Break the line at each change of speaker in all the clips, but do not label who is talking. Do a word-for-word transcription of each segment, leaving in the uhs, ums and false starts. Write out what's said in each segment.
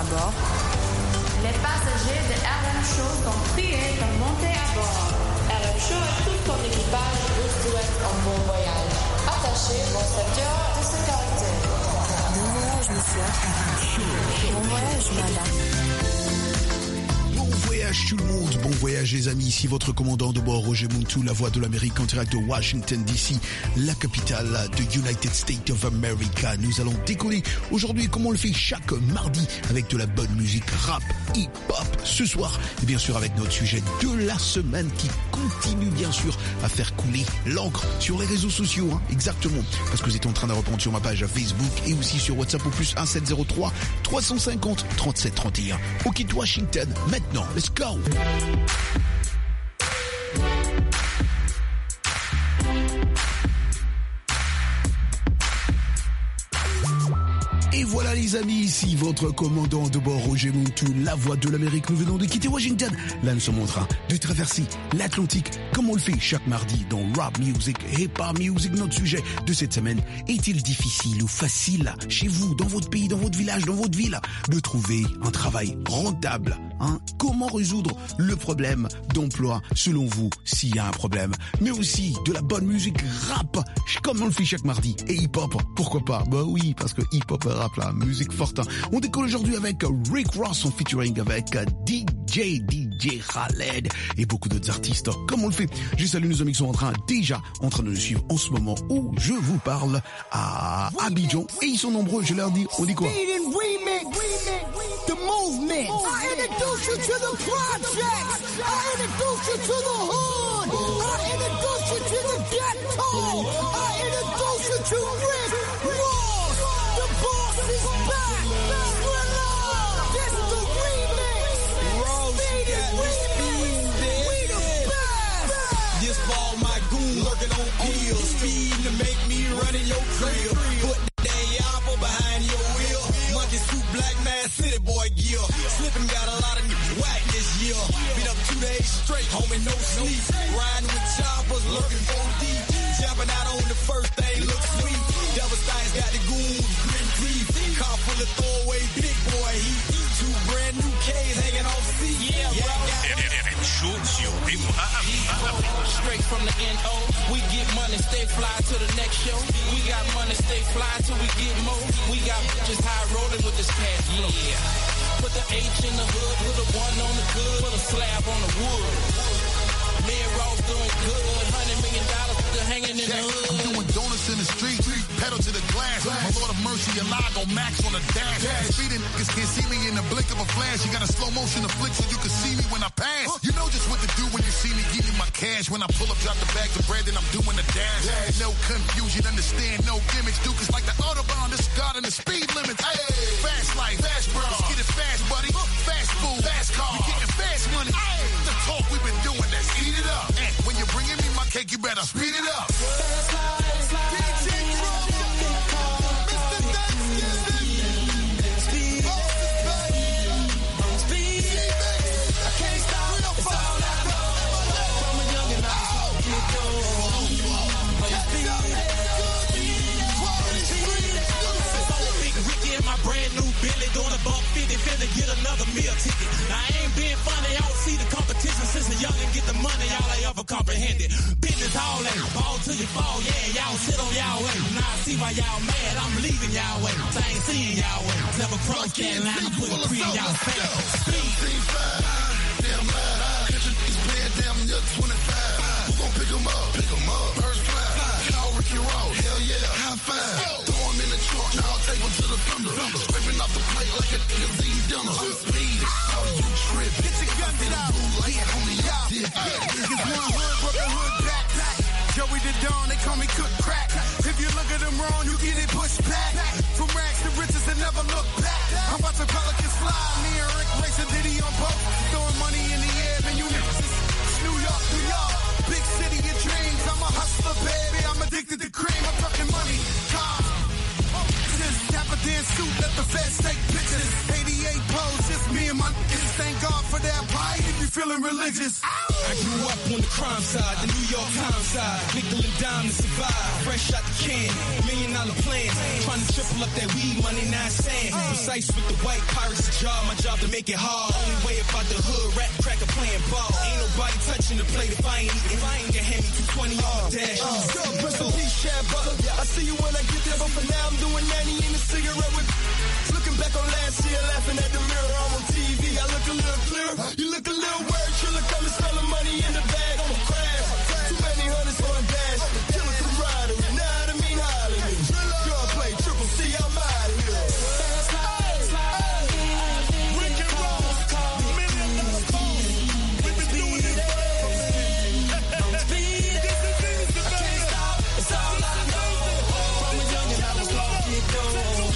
bord.
Les passagers de R M Show sont priés de monter à bord. R M Show et tout son équipage vous souhaitent un bon voyage. Attachez vos ceintures de sécurité.
Bon voyage, monsieur. Bon voyage, madame.
Bon voyage tout le monde, bon voyage les amis, ici votre commandant de bord Roger Montou, la voix de l'Amérique en direct de Washington D C, la capitale de United States of America. Nous allons décoller aujourd'hui comme on le fait chaque mardi avec de la bonne musique rap, hip-hop ce soir et bien sûr avec notre sujet de la semaine qui continue bien sûr à faire couler l'encre sur les réseaux sociaux, hein, exactement, parce que vous êtes en train de répondre sur ma page Facebook et aussi sur WhatsApp au plus un sept zéro trois trois cent cinquante trente-sept trente et un. On quitte Washington maintenant. Let's go! Et voilà les amis, ici votre commandant de bord Roger Montou, la voix de l'Amérique. Nous venons de quitter Washington. Là nous sommes en train de traverser l'Atlantique comme on le fait chaque mardi dans Rap Music, Hip Hop Music. Notre sujet de cette semaine, est-il difficile ou facile chez vous, dans votre pays, dans votre village, dans votre ville, de trouver un travail rentable, hein? Comment résoudre le problème d'emploi selon vous s'il y a un problème? Mais aussi de la bonne musique rap comme on le fait chaque mardi. Et hip-hop, pourquoi pas? Bah oui, parce que hip-hop et rap, la musique forte. On décolle aujourd'hui avec Rick Ross en featuring avec D J, D J Khaled et beaucoup d'autres artistes comme on le fait. Je salue nos amis qui sont en train, déjà en train de nous suivre en ce moment où je vous parle à Abidjan. Et ils sont nombreux, je leur dis, on dit quoi?
The movement. I introduce you to the projects. I introduce you to the hood. I introduce you to the ghetto. I introduce you to Rick Ross. The boss is back. Thriller. This is the remix.
Ross,
Speed
got
and
the speed, baby.
We the best.
This ball my goon lurking on pills. Speeding to make me run in your crib. Put the dang apple behind your wheel. Monkey suit, black man, city boy gear. Slippin' got a lot of niggas whack this year. Been up two days straight, homie, no sleep. Riding with choppers, lurking four deep. Jumping out on the first thing, look sweet. Double Steins got the goons, grim teeth. Car full of throwaway big boy heat. Two brand new K's hanging off seat. Yeah, yeah,
Straight from the N O, we get money, stay fly to the next show. We got money, stay fly till we get more. We got bitches high rolling with this cash flow. Yeah. Put the H in the hood, put a one on the good, put a slab on the wood. Me and Ross doing good, hundred million dollars still hanging in the hood.
I'm doing donuts in the street, pedal to the glass. My Lord of mercy, a lie go max on the dash. Speeding niggas can't see me in the blink of a flash. You got a slow motion to flick so you can see me when I pass. You know just what to do when you see me, give me my cash. When I pull up, drop the bag of bread, then I'm doing the dash. No confusion, understand, no gimmicks. Duke is like the Autobahn, discarding the speed limits. Hey, fast life, fast bro. Let's get it fast, buddy. Fast food, fast car. We getting fast money. Hey, the talk we've been doing, let's eat it up. And when you're bringing me my cake, you better speed it up. Fast life, fast life. D J Trouble, Mister Thanksgiving. Speed, speed, I can't stop. It's all I know. From a young and I get going.
Big Ricky in my brand new Billy, doing a buck fifty, finna get another meal ticket. Now I ain't being funny, I don't see the competition since a youngin' get the money, y'all ain't ever comprehended. Business all that, fall till you fall, yeah, y'all sit on y'all way. Now I see why y'all mad, I'm leaving y'all way. I ain't seeing y'all way, never crossed that line, I'm putting three in y'all face.
Speed. Damn loud, catching these playing damn near twenty-five. Who gon' pick 'em up? Pick 'em up. Birds fly. Call Ricky Ross. Hell yeah. High five. Throw 'em in the trunk. I'll take 'em to the thunder. Scraping off the plate like a nigga's eating dinner. Speed. How you tripping? Get your guns out. Like homie, y'all did.
Niggas one hood, Brooklyn hood back. Joey the Dawn, they call me Cook Crack. If you look at them wrong, you get it pushed back. From rags to riches and never look back. I'm about to Pelicans fly. Me and Rick racing Diddy on boat. Throwing money in the air, man, you niggas is New York, New York. Big city of dreams. I'm a hustler, baby. I'm addicted to cream. I'm talking money, cars. Dapper Dan suit, let the feds take pictures. eighty-eight pose, just me and my niggas. Thank God for that pie. If you feeling religious.
I grew up on the crime side, the New York Times side. Nickel and dime to survive. Fresh out the can, million dollar plans. Trying to triple up that weed money, nine cents. Precise with the white pirates job, my job to make it hard. Only way about the hood, rap cracker playing ball. Ain't nobody touching the plate if I ain't eating. If I ain't get hand me two twenty on the dash.
Yo, rest in peace, Chad Butler. I see you when I get there, but for now I'm doing nanny in a cigarette with. Looking back on last year, laughing at the mirror. I'm on T V, I look a little clearer. You look a little weird, Triller coming, selling money in the bag. I'm a crash. Too many hundreds for a dash. Killer camaraderie, nah, I mean holler me. Gun play, triple C, I'm out of here. Rick and roll, million dollar calls. We've been doing this forever, man. This is easy, man.
It's all I know. From a youngin' I was lost, it goes.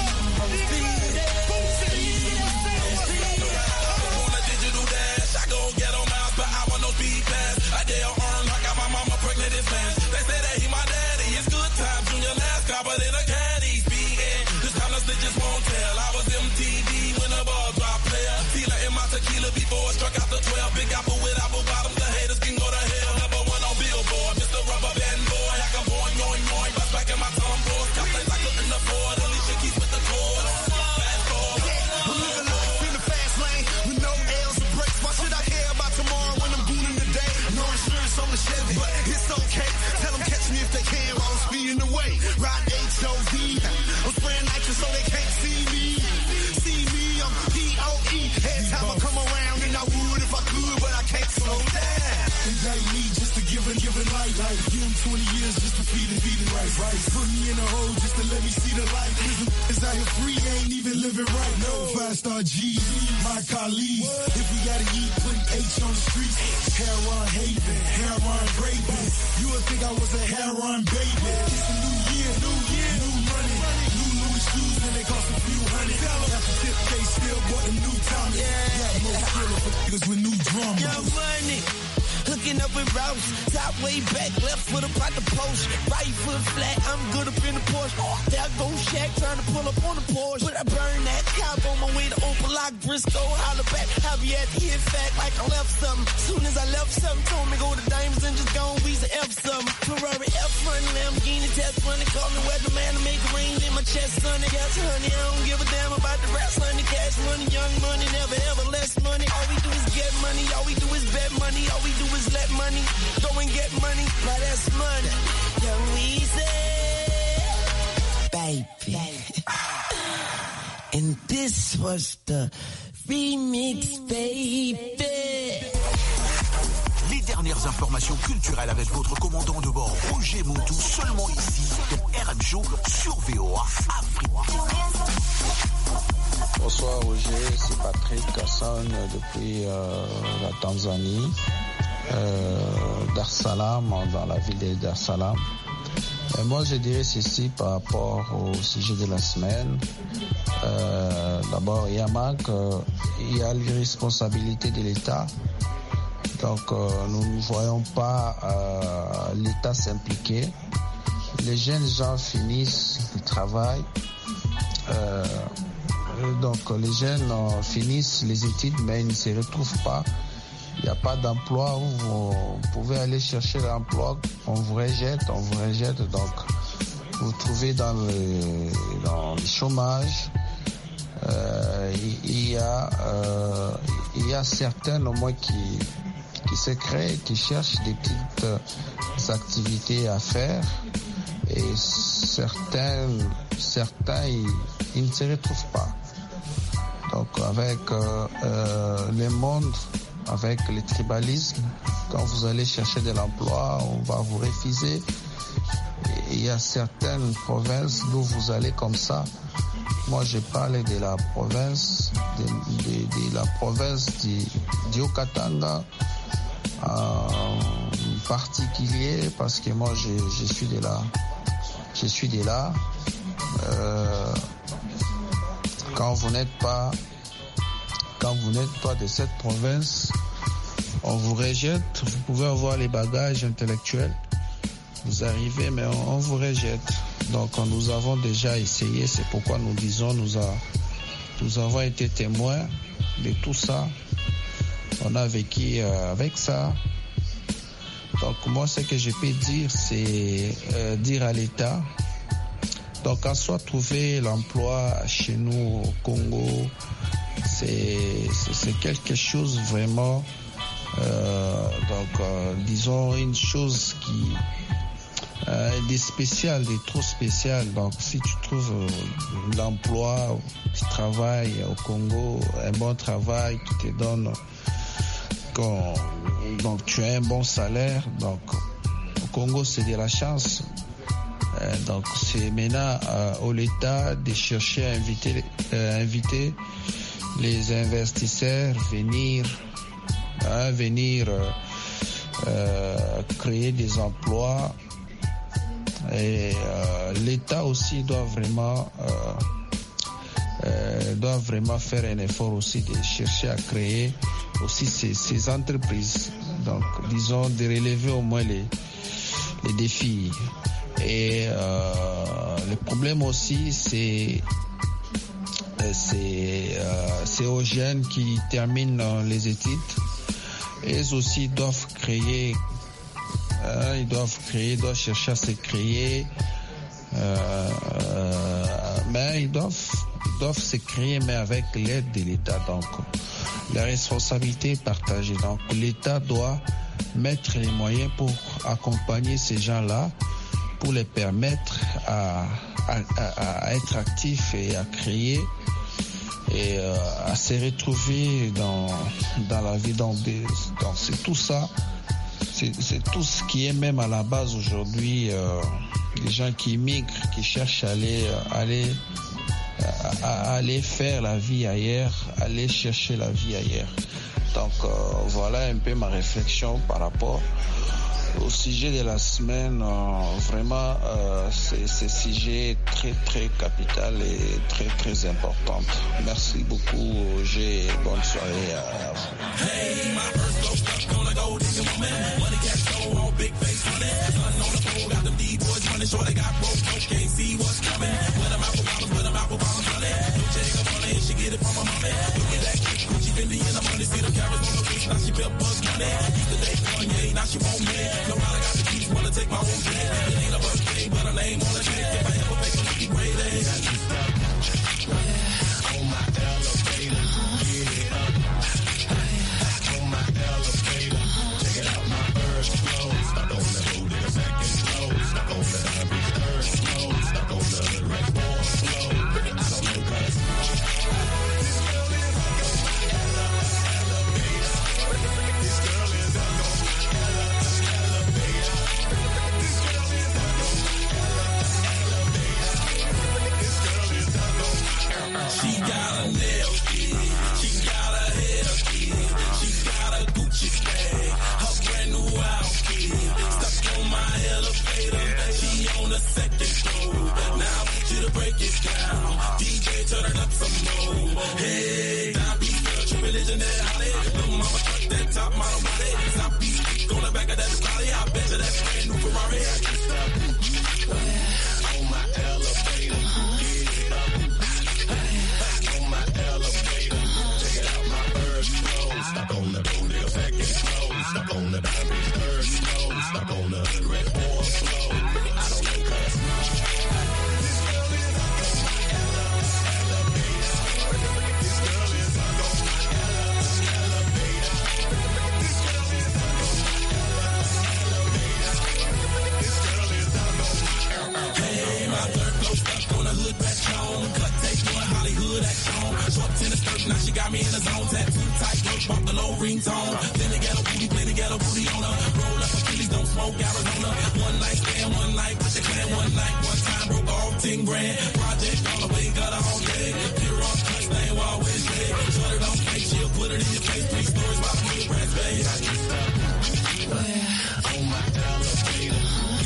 Before it struck out the twelve, big apple with apple bottoms, the haters can go to hell. Number one on Billboard, Mister Rubber Band Boy. I can boing, yoing, yoing, bust back in my Tom Boys. Got things I couldn't afford, Alicia Keys with the chord. Fast forward.
I'm living life in the fast lane with no L's or breaks. Why should I care about tomorrow when I'm gooning today? No insurance on the Chevy, but it's okay. Tell them catch me if they can while I'm speeding away. Ride H O V. I'm spraying nitrous so they can't see me. See me, I'm P O E. Every time I come around, I would if I could, but I can't slow down. Indict me just to give it, give it light, light. Give him twenty years just to feed it, feed it right, right. Put me in a hole just to let me see the light. Cause out here free, ain't even living right. No five-star G, my colleagues. If we gotta eat, put H on the streets. Heron Haven, Heron Raven. You would think I was a Heron baby. It's a new year, new year, new money. New Louis shoes and they cost a few hundred. After tip case, still bought a new Tommy. Yeah. Niggas with new drama.
Young money, hooking up with routes. Top way back, left foot up out the post. Right foot flat, I'm good up in the Porsche. There go Shaq trying to pull up on the Porsche. But I burn that cop on my way to Opal Lock, Briscoe, holler back. I be at the hit fact like I left something. Soon as I left something, told me go to Diamonds and just go and we's a F something. Ferrari F one, Lamborghini test money. Call me weatherman to make it rain in my chest, sonny. Yes, honey, I don't give a damn about the rap, honey. Cash money, young money, never ever less money. All we do is get money, all we do is bet money, all we do is let money go and get money. Now that's money. Young Weezy, baby. And this was the remix, baby.
Les dernières informations culturelles avec votre commandant de bord, Roger Montou, seulement ici, dans R M Show sur V O A Afrique.
Bonsoir Roger, c'est Patrick Kasson depuis euh, la Tanzanie, euh, Dar es Salaam, dans la ville de Dar es Salaam. Et moi je dirais ceci par rapport au sujet de la semaine. Euh, d'abord, il y a manque, euh, il y a l'irresponsabilité de l'État. Donc euh, nous ne voyons pas euh, l'État s'impliquer. Les jeunes gens finissent le travail. Euh, Donc les jeunes euh, finissent les études mais ils ne se retrouvent pas. Il n'y a pas d'emploi où vous, vous pouvez aller chercher l'emploi. On vous rejette, on vous rejette. Donc vous vous trouvez dans le, dans le chômage. Euh, il, il, y a, euh, il y a certains au moins qui, qui se créent, qui cherchent des petites euh, activités à faire. Et certains, certains ils, ils ne se retrouvent pas. Donc avec euh, euh, le monde, avec le tribalisme, quand vous allez chercher de l'emploi, on va vous refuser. Et il y a certaines provinces d'où vous allez comme ça. Moi, je parle de la province, de, de, de la province du, du Haut-Katanga en particulier, parce que moi, je, je suis de là. Je suis de là. Euh, quand vous n'êtes pas, quand vous n'êtes pas de cette province, on vous rejette. Vous pouvez avoir les bagages intellectuels. Vous arrivez, mais on, on vous rejette. Donc, nous avons déjà essayé. C'est pourquoi nous disons, nous, a, nous avons été témoins de tout ça. on a vécu euh, avec ça. Donc moi, ce que je peux dire, c'est euh, dire à l'État, donc en soit trouver l'emploi chez nous au Congo, c'est, c'est, c'est quelque chose vraiment, euh, donc euh, disons une chose qui euh, des spéciales, des trop spéciales. Donc si tu trouves euh, l'emploi, tu travailles au Congo, un bon travail qui te donne, quand, donc tu as un bon salaire, donc au Congo c'est de la chance. Euh, donc c'est maintenant euh, au l'État de chercher à inviter, euh, inviter les investisseurs venir, hein, venir euh, euh, créer des emplois. Et euh, l'État aussi doit vraiment euh, euh, doit vraiment faire un effort aussi de chercher à créer aussi ces, ces entreprises. Donc disons de relever au moins les, les défis. Et euh, le problème aussi c'est c'est euh, c'est aux jeunes qui terminent les études. Ils aussi doivent créer. Euh, ils doivent créer, ils doivent chercher à se créer, euh, euh, mais ils doivent, ils doivent se créer, mais avec l'aide de l'État. Donc, la responsabilité est partagée. Donc, l'État doit mettre les moyens pour accompagner ces gens-là, pour les permettre à, à, à, à être actifs et à créer et euh, à se retrouver dans, dans la vie. Donc, des, donc c'est tout ça. C'est, c'est tout ce qui est même à la base aujourd'hui, euh, les gens qui migrent, qui cherchent à aller, à aller, à, à aller faire la vie ailleurs, aller chercher la vie ailleurs. Donc euh, voilà un peu ma réflexion par rapport au sujet de la semaine. Euh, vraiment, euh, c'est, c'est sujet très très capital et très très important. Merci beaucoup, Roger, et bonne soirée à vous.
Hey, my first go stuck on the gold digger woman. Money cash flow on big face honey. Sun on the pole, got them D-boys running short, they got broke, broke, can't see what's coming. Put them out for bottles, put them out for bottles, honey. No check up on it, she get it from my mommy. Look at that chick, Gucci, Fendi, and the money. See them carrots on the wrist, now she built buzz money. Used to date Kanye, now she won't me. Nobody got the keys, wanna take my own jet. It ain't a birthday, but her name on the check. If I ever make a lucky great day. Got you stuck on my elevator. Yeah. On my elevator. Check it out, my first flow. Stuck on the road in a second flow. Stuck on the every third flow. Stuck on the red ball flow. I don't know cause this girl is on my elevator. This girl is on my elevator. This girl is on my elevator. This girl is on my. She got a nail kit. She got a hair kit. She got a Gucci bag. Her brand new outfit. Stuck on my elevator. She on the second floor. Now I want you to break it down. D J, turn it up some more. Hey, Southeast girl, true religion that holly. Little mama truck that top model body. Southeast freak on the back of that body. I bet you that brand new Ferrari. On my elevator. On my elevator. Check it out, my first flow. Stuck on the road, nigga, second flow. Stuck on the Bobby third flow. Stuck on the red ball flow. I don't know cause this girl is on my elevator. This girl is on my elevator. This girl is on my elevator. This girl is on my. Hey, my third flow stuck on a hood back on. Cut tape doing Hollywood action. Short tennis skirt, now she got me in the zone. Tattoo tight, work, bump the low ringtone. Plenty ghetto booty, plenty ghetto booty on her. Roll up Achilles, don't smoke Arizona. One night stand, one night with the clan, one night, one time broke off ten grand. Project all the way, got her all day. Pure on touch, name always red. Shut it on fake, she'll put it in your face. Three stories about me, brass bag. On my elevator.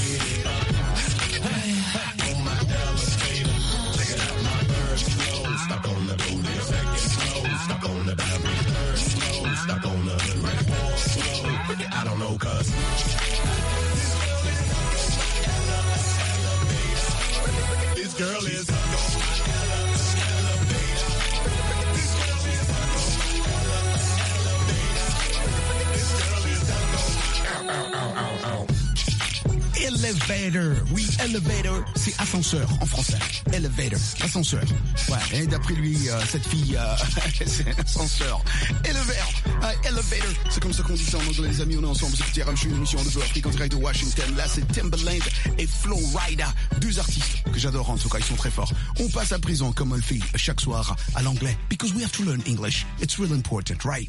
On my elevator. Check it out, my first flow. Stuck on the road, nigga, second flow. Stuck on the Bobby third flow. Stuck on the red ball flow. I don't know cause this girl is on my elevator. This girl is on my elevator.
Elevator. Oui, elevator, c'est ascenseur en français. Elevator, ascenseur. Ouais, et d'après lui, euh, cette fille, euh, c'est un ascenseur. Elevator, euh, elevator. C'est comme ça qu'on dit ça en anglais, les amis. On est ensemble. C'est T R M, je suis une émission de Bleu Afrique en direct de Washington. Là, c'est Timbaland et Flo Rida. Deux artistes que j'adore en tout cas, ils sont très forts. On passe à présent, comme on le fait chaque soir, à l'anglais. Because we have to learn English. It's really important, right?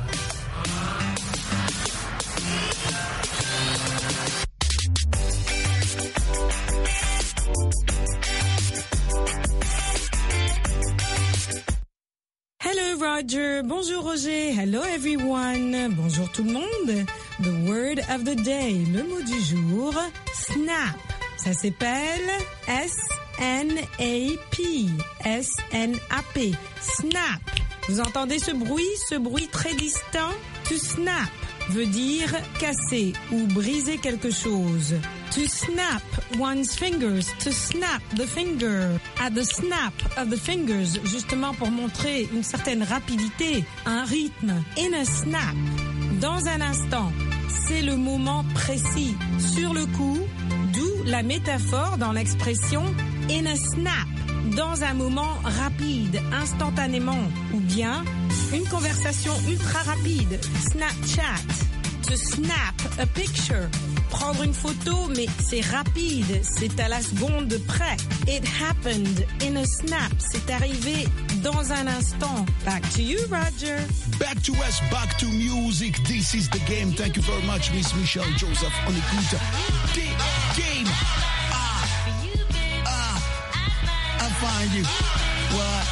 Roger. Bonjour Roger. Hello everyone. Bonjour tout le monde. The word of the day. Le mot du jour, snap. Ça s'appelle S N A P. S N A P. Snap. Vous entendez ce bruit, ce bruit très distinct? To snap veut dire casser ou briser quelque chose. To snap one's fingers, to snap the finger. At the snap of the fingers, justement pour montrer une certaine rapidité, un rythme. In a snap, dans un instant, c'est le moment précis. Sur le coup, d'où la métaphore dans l'expression in a snap. Dans un moment rapide, instantanément, ou bien une conversation ultra rapide, Snapchat. To snap a picture, prendre une photo, mais c'est rapide, c'est à la seconde près. It happened in a snap, c'est arrivé dans un instant. Back to you, Roger.
Back to us, back to music. This is the game. Thank you very much, Miss Michelle Joseph. On écoute The Game. Ah, ah, I find you. What?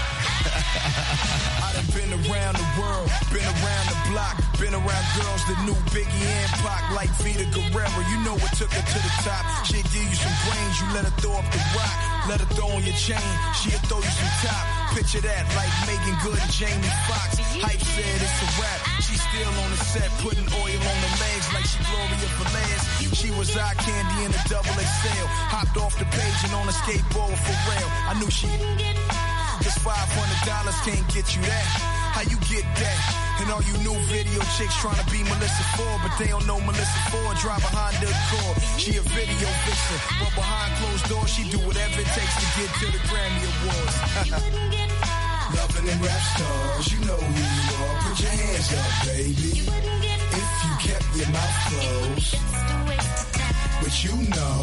I done been around the world, been around the block, been around girls that knew Biggie and Pac like Vita Guerrero. You know what took her to the top. She'll give you some brains, you let her throw up the rock. Let her throw on your chain, she'll throw you some top. Picture that like Megan Good and Jamie Foxx. Hype said it's a rap. She's still on the set, putting oil on the legs like she Gloria Velez. She was eye candy in a double X L. Hopped off the page and on a skateboard for real. I knew she... Cause five hundred dollars can't get you that. How you get that? And all you new video chicks trying to be Melissa Ford, but they don't know Melissa Ford drive a Honda Accord. She a video vixen, but behind closed doors she do whatever it takes to get to the Grammy Awards. Loving them rap stars, you know who you are. Put your hands up, baby. If you kept your mouth closed, but you know.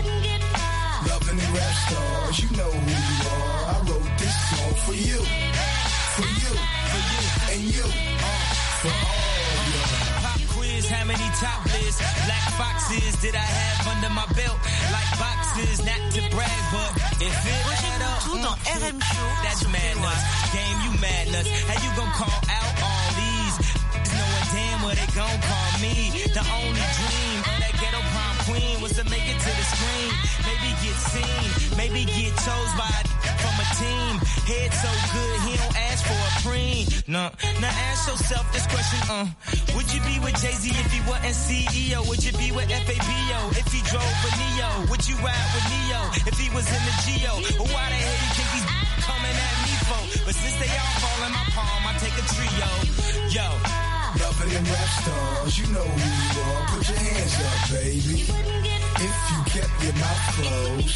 Loving them rap stars, you know who you are. I wrote this song for you, for you, for you, and you, uh, for all y'all.
Pop quiz, how many top lists? Black boxes did I have under my belt? Like boxes, not to brag, but if it add up,
tout dans R M Show,
that's madness. Game, you madness. How you gon' call out all these? Knowing damn what they gon' call me. The only dream of that ghetto prom queen was to make it to the screen. Maybe get seen, maybe get chose by a from a team. Head so good, he don't ask for a preen. No, now ask yourself this question, uh. Would you be with Jay-Z if he wasn't C E O? Would you be with F A B O if he drove a Neo? Would you ride with Neo if he was in the Geo? Or why the hell you think he's coming at me for? But since they all fall in my palm, I take a trio. Yo.
Loving them rap stars, you know who you are. Put your hands up, baby. If you kept your mouth closed,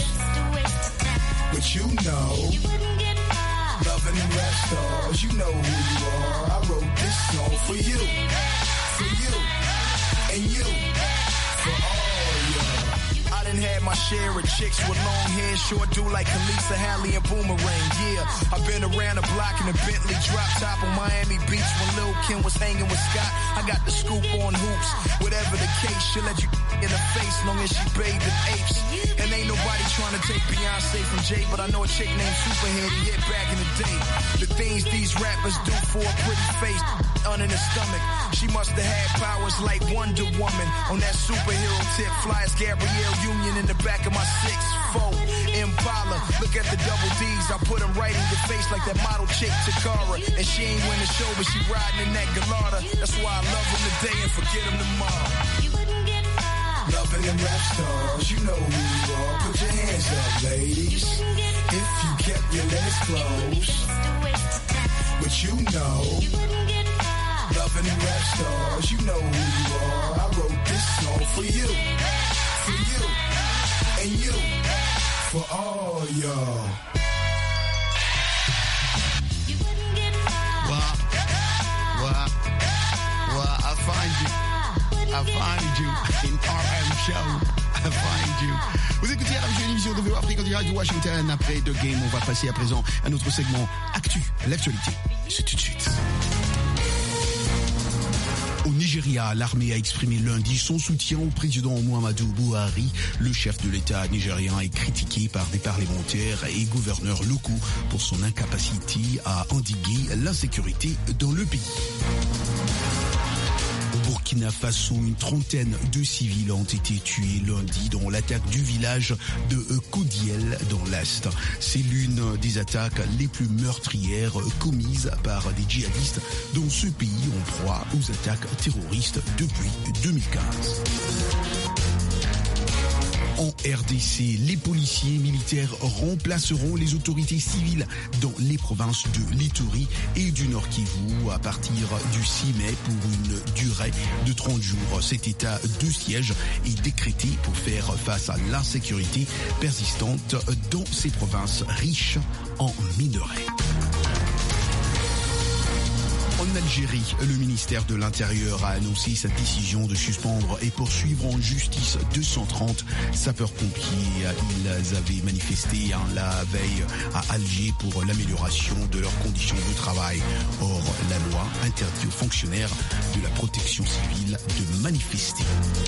but you know. Loving them rap stars, you know who you are. I wrote this song for you, for you, and you, for all y'all. I done had my share of chicks with long hair, short do like Khaleesa, Halle, and Boomerang. Yeah, I've been around the block in a Bentley drop top on Miami Beach when Lil' Kim was hanging with Scott. I got the scoop on hoops. Whatever the case, she'll let you in her face long as she bathed in apes. And ain't nobody trying to take Beyonce from Jay, but I know a chick named Superhead he hit back in the day. The things these rappers do for a pretty face, under the stomach. She must have had powers like Wonder Woman on that superhero tip. Fly as Gabrielle Union in the back of my six four Impala. Look at the double D's, I put them right in your face like that model chick Takara. And she ain't win the show, but she riding in that Gallardo. That's why I love them today and forget them tomorrow. Loving them rap stars, you know who you are. Put your hands up, ladies. If you kept your legs closed, but you know. Loving them rap stars, you know who you are. I wrote this song for you, for you,
I find you in R M Show. I find you. Vous écoutez la émission de V O Afrique en direct de Washington. Après The Game, on va passer à présent à notre segment Actu, l'actualité. C'est tout de suite. Au Nigeria, l'armée a exprimé lundi son soutien au président Muhammadu Buhari. Le chef de l'État nigérien est critiqué par des parlementaires et gouverneurs locaux pour son incapacité à endiguer l'insécurité dans le pays. Au Burkina Faso, une trentaine de civils ont été tués lundi dans l'attaque du village de Kodiel dans l'Est. C'est l'une des attaques les plus meurtrières commises par des djihadistes dans ce pays en proie aux attaques terroristes depuis deux mille quinze. En R D C, les policiers militaires remplaceront les autorités civiles dans les provinces de l'Ituri et du Nord Kivu à partir du six mai pour une durée de trente jours. Cet état de siège est décrété pour faire face à l'insécurité persistante dans ces provinces riches en minerais. En Algérie, le ministère de l'Intérieur a annoncé sa décision de suspendre et poursuivre en justice deux cent trente sapeurs-pompiers. Ils avaient manifesté la veille à Alger pour l'amélioration de leurs conditions de travail. Or, la loi interdit aux fonctionnaires de la protection civile de manifester.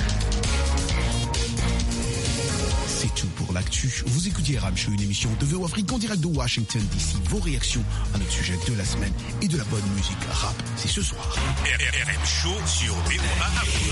C'est tout pour l'actu. Vous écoutez R M Show, une émission de V O Afrique en direct de Washington D C. Vos réactions à notre sujet de la semaine et de la bonne musique rap, c'est ce soir.
R M Show sur V O Afrique.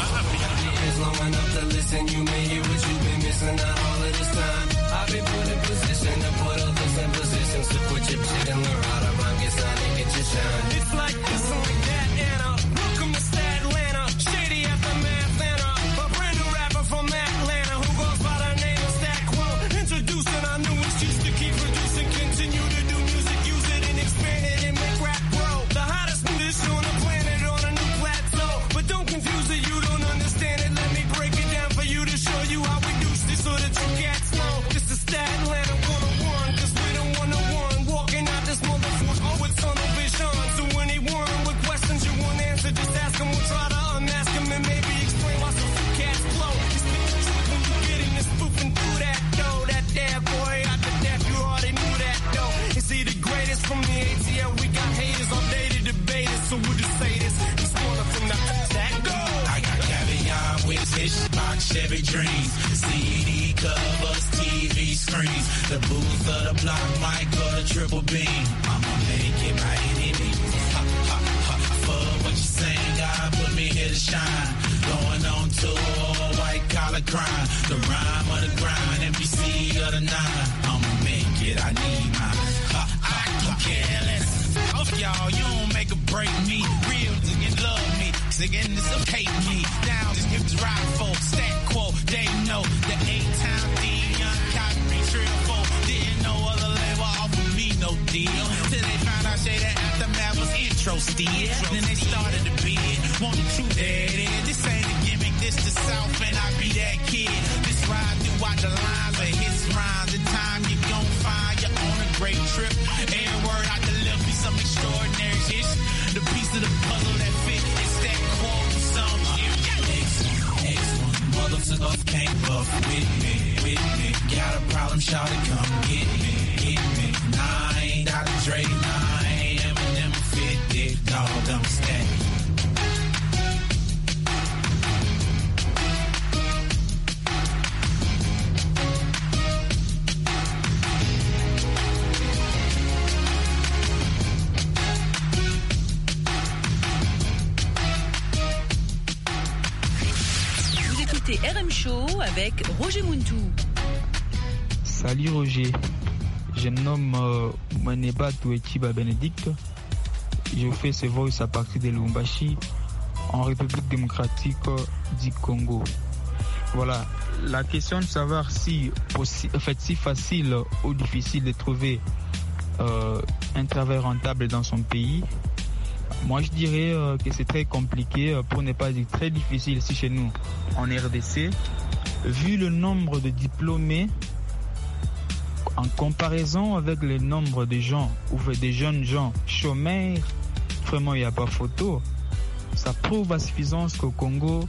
Chevy dreams, C D covers, T V screens, the booth of the block might go to triple beam. I'ma make it by any means. Ha, ha, ha, fuck what you saying, God put me here to shine. Going on tour, white collar crime, the rhyme of the grind, M B C of the nine. I'ma make it, I need mine. Ha, ha, I'm careless. Off y'all, you don't make or break me. Real niggas love me, singing this will hate me. Down, just give the ride for stat quo. They know the eight-time D, young cotton trill four. Didn't know other label offer me no deal. Till they found out say that aftermath was intro still. Then they started to bid. Want the truth, there it is. This ain't a gimmick, this the South, and I be that kid. This ride throughout the lines of his rhymes. The time you gon' find you on a great trip. Every word I deliver be some extraordinary shit. The piece of the puzzle that fit is that quote some shit. Mother off can't buff with me, with me. Got a problem, shout it, come get me, get me. Nah, I ain't out of Dre, nah, I ain't Eminem, fifty, dog, I'm stack.
R M Show avec Roger Muntu.
Salut Roger, je me nomme euh, Maneba Touetiba Bénédicte. Je fais ce voice à partir de Lubumbashi, en République démocratique du Congo. Voilà, la question de savoir si, possi- en fait, si facile ou difficile de trouver euh, un travail rentable dans son pays. Moi, je dirais euh, que c'est très compliqué, euh, pour ne pas dire très difficile ici chez nous, en R D C. Vu le nombre de diplômés, en comparaison avec le nombre de gens, ou des jeunes gens chômeurs, vraiment, il n'y a pas photo. Ça prouve à suffisance qu'au Congo,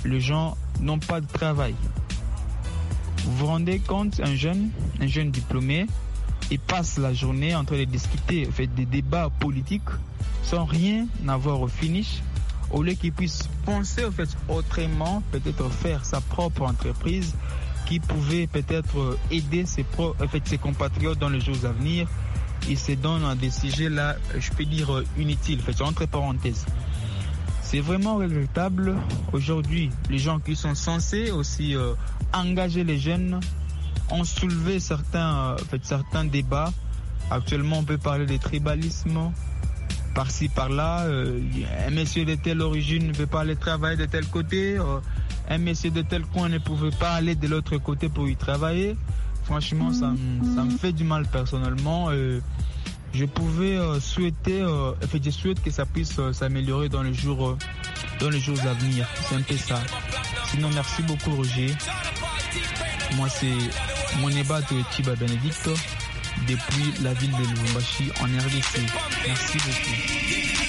les gens n'ont pas de travail. Vous vous rendez compte, un jeune, un jeune diplômé, il passe la journée en train de discuter, en fait, des débats politiques sans rien avoir au finish, au lieu qu'il puisse penser en fait, autrement, peut-être faire sa propre entreprise qui pouvait peut-être aider ses, pro, en fait, ses compatriotes dans les jours à venir. Il se donne à des sujets là, je peux dire inutiles, en fait, entre parenthèses. C'est vraiment regrettable. Aujourd'hui, les gens qui sont censés aussi euh, engager les jeunes ont soulevé certains, euh, en fait, certains débats. Actuellement, on peut parler de tribalisme. Par-ci, par-là, euh, un monsieur de telle origine ne veut pas aller travailler de tel côté. Euh, un monsieur de tel coin ne pouvait pas aller de l'autre côté pour y travailler. Franchement, ça, ça me fait du mal personnellement. Euh, je pouvais euh, souhaiter, euh, en fait, je souhaite que ça puisse euh, s'améliorer dans les jours, euh, dans les jours à venir. C'est un peu ça. Sinon, merci beaucoup, Roger. Moi, c'est Moneba Toetiba Benedicto, depuis la ville de Lubumbashi en R D C. Merci beaucoup.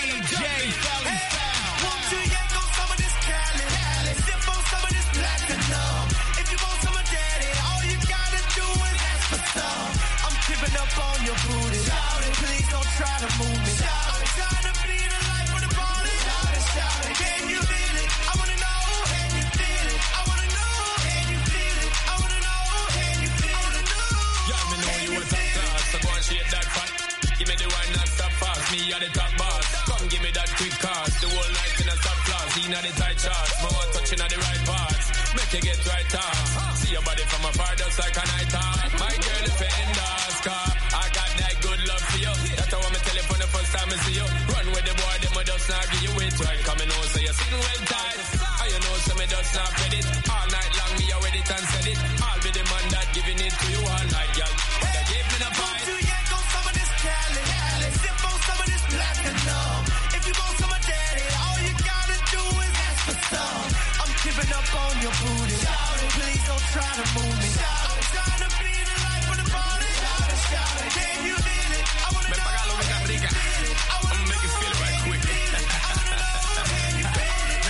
At the tight charts, my one touching at the right parts. Make you get right off. See your body from afar, just like a night off. My girl, if you're in the car, I got that good love for you. That's how I'm tell you from the first time I see you. Run with the boy, them I just not give you it right. Coming on, so you're sitting well tight. And you know, so me just not fed it. All night long, me I read it and said it. I'll be the man that giving it to you all night, girl. That gave me the vibe. Won't you yank on some of this Cali? Sip on some of this platinum. If you want some of daddy, all you gotta do is ask for some. I'm giving up on your booty. Please don't try to move me. I'm trying to be the life of the party. Can you feel it? I wanna know. Can you feel it? I wanna I'ma make you feel it right quick. I wanna know. Can you feel it?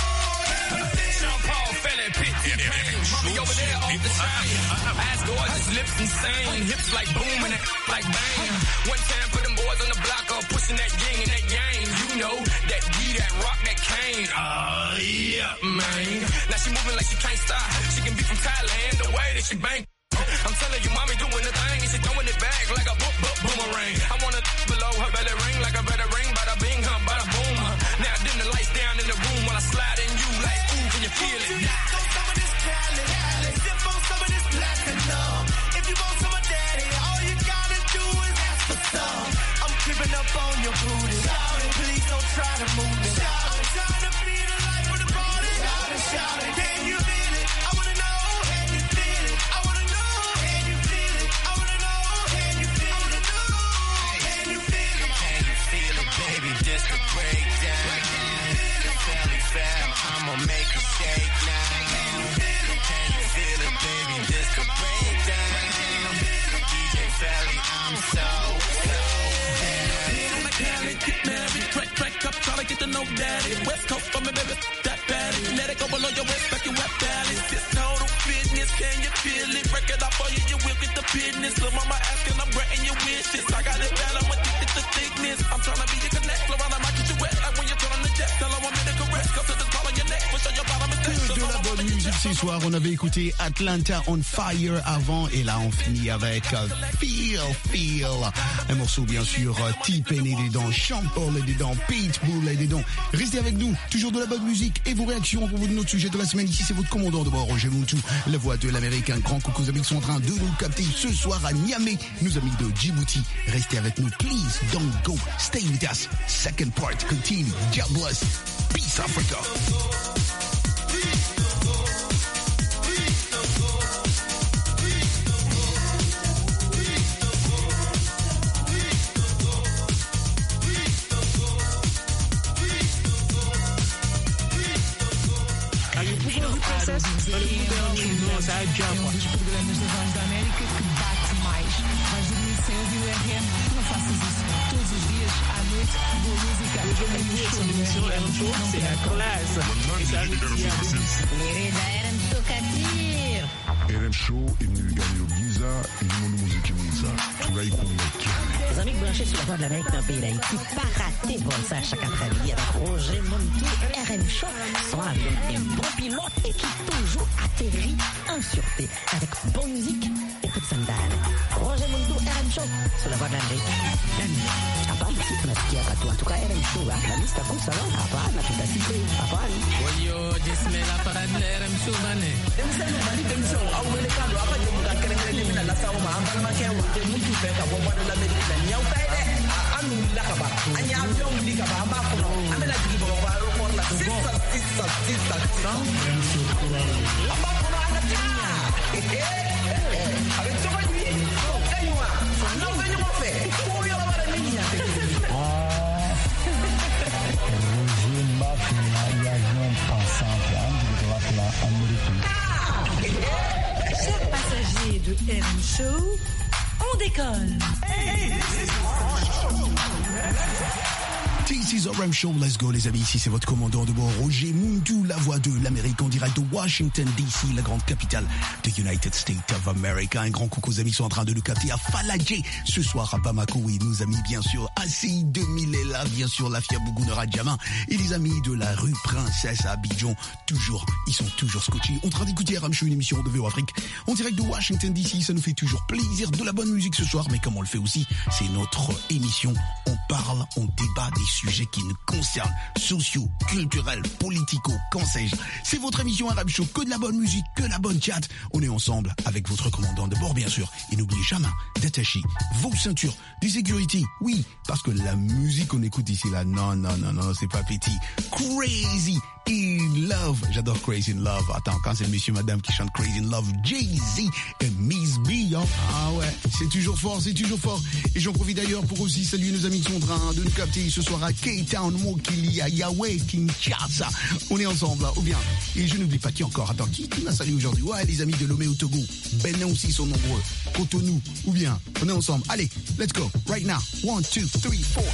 Sean Paul, Fela, Pitt, Mommy over there off the chain. Eyes gorgeous, lips insane. Hips like boom and that like bang. One time for them boys on the block up, pushing that yin and that yang. You know that D, that rock, that cane. Oh yeah, man. Now she moving like she can't stop. She can be from Thailand, the way that she bang. I'm telling you, mommy doing the thing, and she throwing it back like a boop boop boomerang. I wanna below her belly ring like a better ring, bada bing, huh, bada boom. Now dim the lights down in the room while I slide in you like, ooh, can you feel it? Some of this Cali, sip on some of this platinum. If you want some of daddy, all you gotta do is ask for some. I'm creeping up on your booty. Please don't try to move me. I'm trying to be the life of the party. Can you feel it? I wanna know. Can you feel it? I wanna know. Can you feel it? I wanna know. Can you feel it? Can you feel it? Can you feel it, baby? Just a breakdown. Fairly foul, I'ma make you shake now. Can you feel it, baby? Just a breakdown. D J Fally, I'm so, so down. Crack, crack up, try to get to know daddy. West Coast for me, baby, that bad. Let it go below your waist like you wet balance. It's total fitness, can you feel it? Break it off for you, you will get the business. Lil' mama asking, I'm granting your wishes. I got it bad, I'm addicted to thickness. I'm trying to be your connect, flow around, I might get you wet. Like when you turn on the jet, tell her one minute caress. Cause it's all on your neck, push on your bottom and sex.
De la bonne musique ce soir, on avait écouté Atlanta on Fire avant et là on finit avec uh, Feel Feel, un morceau bien sûr uh, T-Pain est dedans, Sean Paul est dedans, Pitbull est dedans. Restez avec nous, toujours de la bonne musique et vos réactions pour notre sujet de la semaine. Ici c'est votre commandant de bord Roger Muntu, la voix de l'Amérique. Un grand coucou aux amis qui sont en train de nous capter ce soir à Niamey, nos amis de Djibouti. Restez avec nous, please don't go, stay with us. Second part continue. God bless, peace Africa.
Processo, olha o gudão, não sai de água. Um dos programas da Voz da América que bate mais. Vais dormir sem ouvir o R M? Não faças isso. Todos os dias, à noite, boa música.
R M Show, c'est la classe. Et ça nous dit à vous.
Mirida R M Show Katir.
R M Show est venu gagner au Giza et du monde de musique Giza. Tout là, il compte.
Les amis branchés sur la voie de l'Amérique dans le pays d'Haïti, pas rater bon ça chaque après-midi avec Roger Montou, R M Show, soit avec un bon pilote et qui toujours atterrit en sûreté avec bonne musique et toute sandale. Roger Montou, R M Show, sur la voie de l'Amérique. Hapana, si tunasikia watu en tout cas R M Show, la liste à kusa là, hapana, tutasikia, hapana.
Oyo, jisme la parade de R M Show, bane.
Emisemo mali demisio, au wele kando, apa jemu ka kere kere demina la sawo ma, ambal ma kaya wote mutu fe ka bomba de l'Amérique la nyau kai de, anu la ka ba, anya avion li ka ba, amba kono, amela digi bo ba ro ko la sisa sisa sisa sisa. Amba kono ana tia. Avec ça lui, kaywa, non venyo mo fe, ko yo la bara niña.
Roger Mafia, avion passant, de droite là, américain.
Chers passagers de R M Show, on décolle.
This is R M Show, let's go les amis, ici c'est votre commandant de bord Roger Montou, la voix de l'Amérique en direct de Washington D C, la grande capitale de United States of America. Un grand coucou aux amis sont en train de nous capter à Faladje ce soir à Bamako, oui nos amis bien sûr, A C I deux mille est là, bien sûr la Fia Bougounera Djamin et les amis de la rue Princesse à Abidjan, toujours, ils sont toujours scotchés. On est en train d'écouter R M Show, une émission de V O Afrique en direct de Washington D C, ça nous fait toujours plaisir, de la bonne musique ce soir, mais comme on le fait aussi, c'est notre émission, on parle, on débat des sujets qui nous concernent, sociaux, culturels, politico, qu'en sais-je. C'est votre émission R M Show, que de la bonne musique, que de la bonne chat. On est ensemble avec votre commandant de bord, bien sûr. Et n'oubliez jamais d'attacher vos ceintures de sécurité. Oui, parce que la musique qu'on écoute ici, là, non, non, non, non, c'est pas petit. Crazy in Love. J'adore Crazy in Love. Attends, quand c'est le monsieur, madame qui chante Crazy in Love, Jay-Z et Miss B, hein. Ah ouais, c'est toujours fort, c'est toujours fort. Et j'en profite d'ailleurs pour aussi saluer nos amis qui sont en train de nous capter ce soir à K-Town, Mokili, à Yahweh, Kinshasa. On est ensemble, là, ou bien. Et je n'oublie pas qui encore. Attends, qui, qui m'a salué aujourd'hui? Ouais, les amis de Lomé au Togo. Benin aussi sont nombreux. Cotonou, ou bien. On est ensemble. Allez, let's go. Right now. One, two, three, four.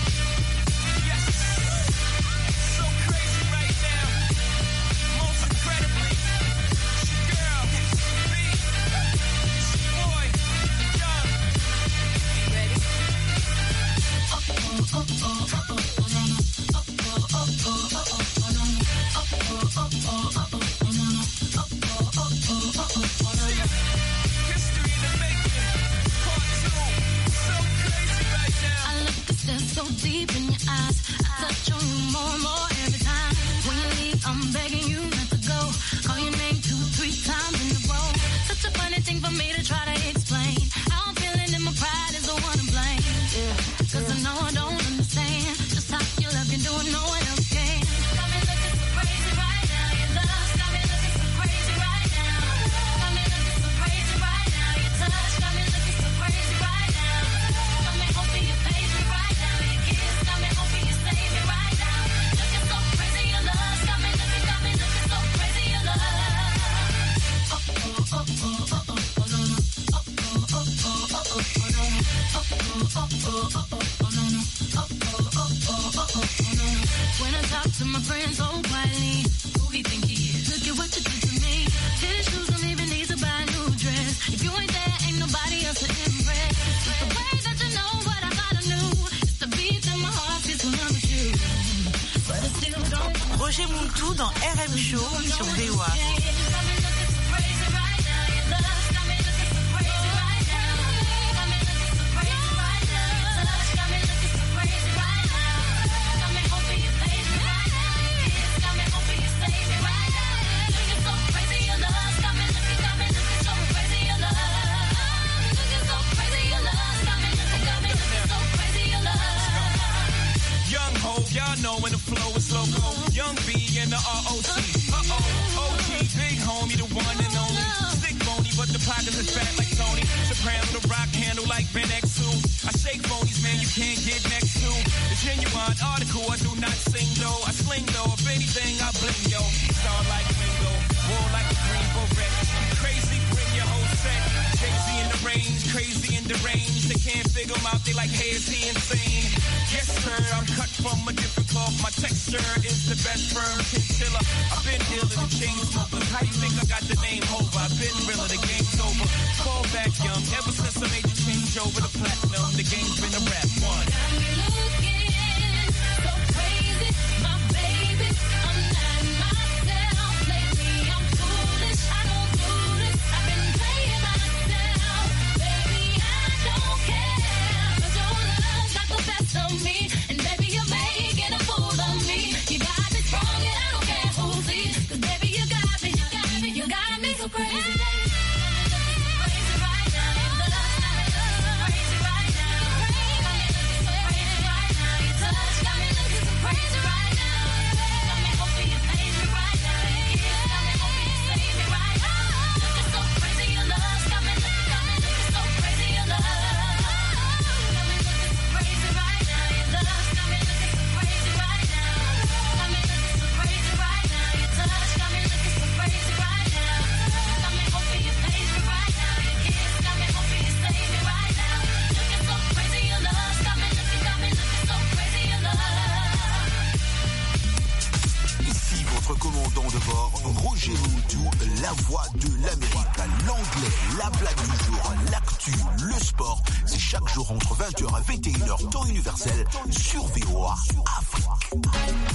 So deep in your eyes, I touch on you more and more every time. When you leave, I'm begging you not to go. Call your name two, three times in a row. Such a funny thing for me to try to explain. How I'm feeling and my pride is the one to blame. Yeah, cause I know I don't understand just how you love can do it, no one else can. Got me looking so crazy right now. Your love got me looking so crazy right now. Got me looking so crazy right now. Your touch got me looking so crazy right now. Got me hoping you page me right now. Got me hoping you save me right now. Looking so crazy, your love. Got me looking, got me looking so crazy, your love. Oh, oh, oh, oh, oh, oh, oh, no, no. Oh, oh, oh, oh, oh, oh, no, no. Oh, oh, oh, oh, oh, oh, no, no. Oh, oh, oh, oh, oh, oh, no, no. When I talk to my friends so quietly, who he think he is? Look at what you did to me. His shoes don't even need to buy a new dress. If you ain't there, ain't nobody else to impress. The way that you know what I gotta do.
Roger Montou dans R M Show sur V O A.
Y'all know when the flow is loco. Young B and the R O C. Uh-oh, O G, big homie, the one and only. Sick bony, but the pockets is fat like Tony. Soprano, the rock handle like Ben X two. I shake phonies, man, you can't get next to. The genuine article, I do not sing though. I sling though, if anything, I bling yo. Star like Ringo, war like a green beret. Crazy, bring your whole set. Jay-Z in the range, crazy. like, hey, is he insane? Yes, sir, I'm cut from a different cloth. My texture is the best firm chinchilla. I've been dealing with chain smokers. How you think I got the name over? I've been realer, the game's over. Fall back young, ever since I made the change over to platinum, the game's been a rap one.
Commandant de bord, Roger Moutou, la voix de l'Amérique, l'anglais, la blague du jour, l'actu, le sport, c'est chaque jour entre vingt heures et vingt et une heures temps universel sur V O A Afrique.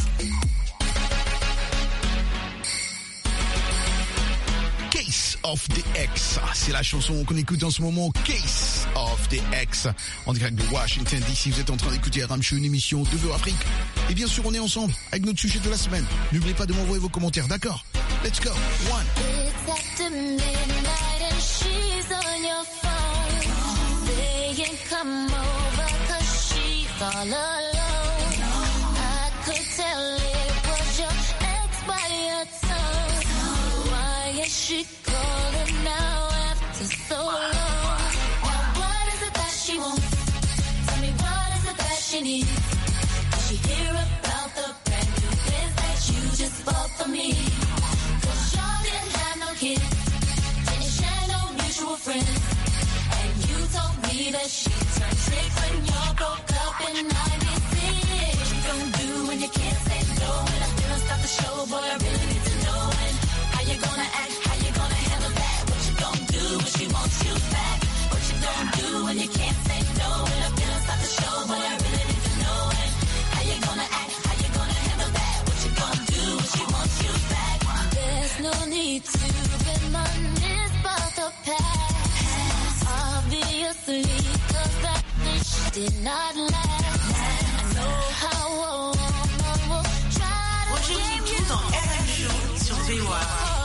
Case of the X, c'est la chanson qu'on écoute en ce moment, Case of the X, en direct de Washington D C. Vous êtes en train d'écouter R M Show, une émission de V O A Afrique. Et bien sûr, on est ensemble avec notre sujet de la semaine. N'oubliez pas de m'envoyer vos commentaires, d'accord? Let's go. One.
It's after midnight and she's on your phone, saying come over 'cause she's all alone. I could tell it was your ex by your tongue. Why is she calling now after so long? Now what is it that she wants? Tell me what is it that she needs? She hear about the brand new biz that you just bought for me. Cause y'all didn't have no kids, didn't share no mutual friends. And you told me that she turned tricks when y'all broke up in ninety-six. What you gonna do when you can't say no? When I feel I stop the show, boy, I really need to know. And how you gonna act, how you gonna handle that? What you gonna do when she wants you back? What you gonna do when you can't say no? When I feel I stop the show, boy, I really need to know. And how you gonna act, how you gonna handle that? What you gonna do when she wants you back? There's no need to reminisce about the past. Obviously, 'cause that bitch did not last. I know how a woman will try to
Roger Moutou dans R M Show sur V O A.